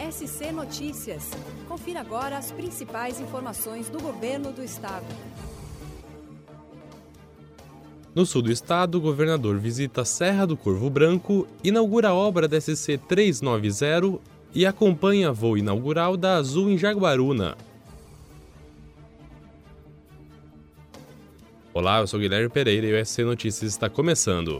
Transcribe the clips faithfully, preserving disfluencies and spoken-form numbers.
S C Notícias. Confira agora as principais informações do governo do estado. No sul do estado, o governador visita a Serra do Corvo Branco, inaugura a obra da S C trezentos e noventa e acompanha voo inaugural da Azul em Jaguaruna. Olá, eu sou Guilherme Pereira e o S C Notícias está começando.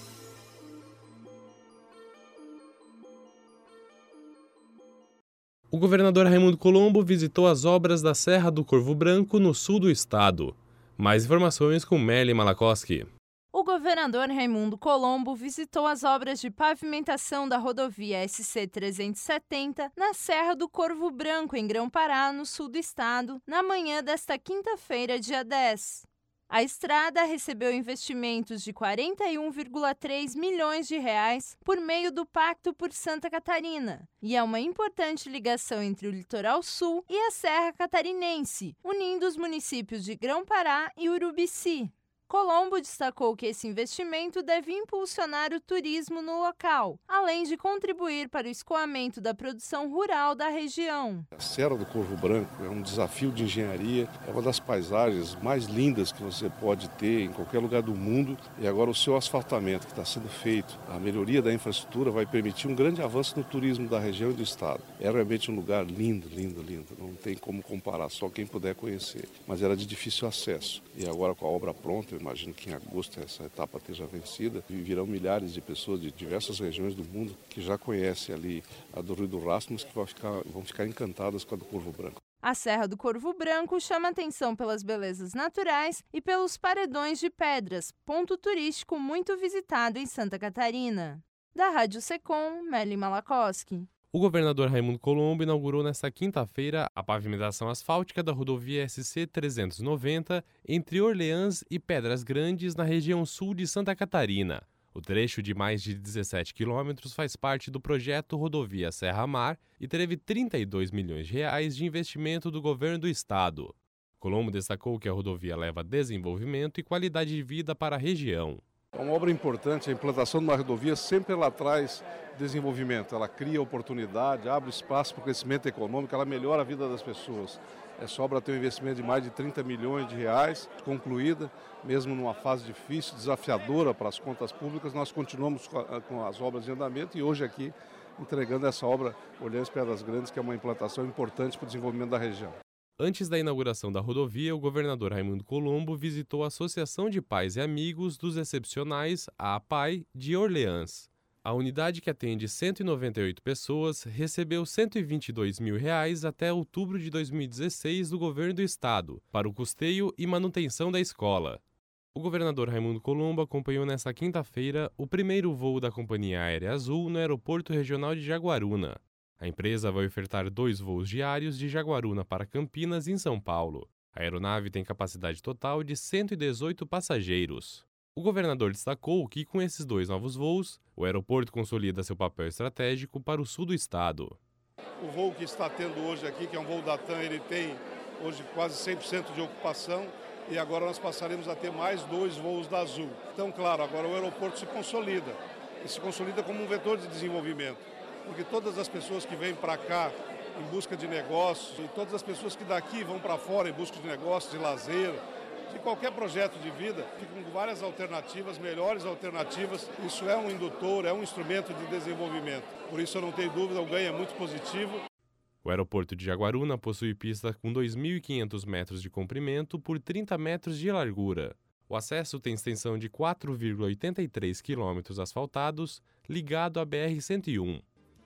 O governador Raimundo Colombo visitou as obras da Serra do Corvo Branco, no sul do estado. Mais informações com Merlin Malakoski. O governador Raimundo Colombo visitou as obras de pavimentação da rodovia S C trezentos e setenta na Serra do Corvo Branco, em Grão-Pará, no sul do estado, na manhã desta quinta-feira, dia dez. A estrada recebeu investimentos de quarenta e um vírgula três milhões de reais por meio do Pacto por Santa Catarina e é uma importante ligação entre o litoral sul e a Serra Catarinense, unindo os municípios de Grão-Pará e Urubici. Colombo destacou que esse investimento deve impulsionar o turismo no local, além de contribuir para o escoamento da produção rural da região. A Serra do Corvo Branco é um desafio de engenharia, é uma das paisagens mais lindas que você pode ter em qualquer lugar do mundo. E agora o seu asfaltamento que está sendo feito, a melhoria da infraestrutura vai permitir um grande avanço no turismo da região e do estado. É realmente um lugar lindo, lindo, lindo. Não tem como comparar, só quem puder conhecer. Mas era de difícil acesso. E agora com a obra pronta, eu imagino que em agosto essa etapa esteja vencida e virão milhares de pessoas de diversas regiões do mundo que já conhecem ali a do Rio do Rastro, mas que vão ficar, vão ficar encantadas com a do Corvo Branco. A Serra do Corvo Branco chama atenção pelas belezas naturais e pelos paredões de pedras, ponto turístico muito visitado em Santa Catarina. Da Rádio Secom, Merlin Malakoski. O governador Raimundo Colombo inaugurou nesta quinta-feira a pavimentação asfáltica da rodovia S C trezentos e noventa entre Orleans e Pedras Grandes, na região sul de Santa Catarina. O trecho de mais de dezessete quilômetros faz parte do projeto Rodovia Serra Mar e teve trinta e dois milhões de reais de investimento do governo do estado. Colombo destacou que a rodovia leva desenvolvimento e qualidade de vida para a região. É uma obra importante, a implantação de uma rodovia sempre ela traz desenvolvimento, ela cria oportunidade, abre espaço para o crescimento econômico, ela melhora a vida das pessoas. Essa obra tem um investimento de mais de trinta milhões de reais, concluída, mesmo numa fase difícil, desafiadora para as contas públicas, nós continuamos com as obras em andamento e hoje aqui entregando essa obra Orleans Pedras Grandes, que é uma implantação importante para o desenvolvimento da região. Antes da inauguração da rodovia, o governador Raimundo Colombo visitou a Associação de Pais e Amigos dos Excepcionais, a APAI, de Orleans. A unidade, que atende cento e noventa e oito pessoas, recebeu cento e vinte e dois mil reais até outubro de dois mil e dezesseis do governo do estado, para o custeio e manutenção da escola. O governador Raimundo Colombo acompanhou nesta quinta-feira o primeiro voo da Companhia Aérea Azul no Aeroporto Regional de Jaguaruna. A empresa vai ofertar dois voos diários de Jaguaruna para Campinas, em São Paulo. A aeronave tem capacidade total de cento e dezoito passageiros. O governador destacou que, com esses dois novos voos, o aeroporto consolida seu papel estratégico para o sul do estado. O voo que está tendo hoje aqui, que é um voo da TAM, ele tem hoje quase cem por cento de ocupação e agora nós passaremos a ter mais dois voos da Azul. Então, claro, agora o aeroporto se consolida, e se consolida como um vetor de desenvolvimento. Porque todas as pessoas que vêm para cá em busca de negócios e todas as pessoas que daqui vão para fora em busca de negócios, de lazer, de qualquer projeto de vida, ficam com várias alternativas, melhores alternativas. Isso é um indutor, é um instrumento de desenvolvimento. Por isso eu não tenho dúvida, o ganho é muito positivo. O aeroporto de Jaguaruna possui pista com dois mil e quinhentos metros de comprimento por trinta metros de largura. O acesso tem extensão de quatro vírgula oitenta e três quilômetros asfaltados, ligado à B R cento e um.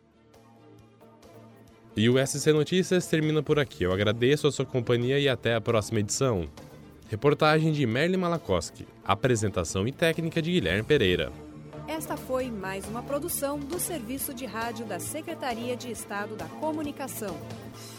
E o S C Notícias termina por aqui. Eu agradeço a sua companhia e até a próxima edição. Reportagem de Merlin Malakoski. Apresentação e técnica de Guilherme Pereira. Esta foi mais uma produção do Serviço de Rádio da Secretaria de Estado da Comunicação.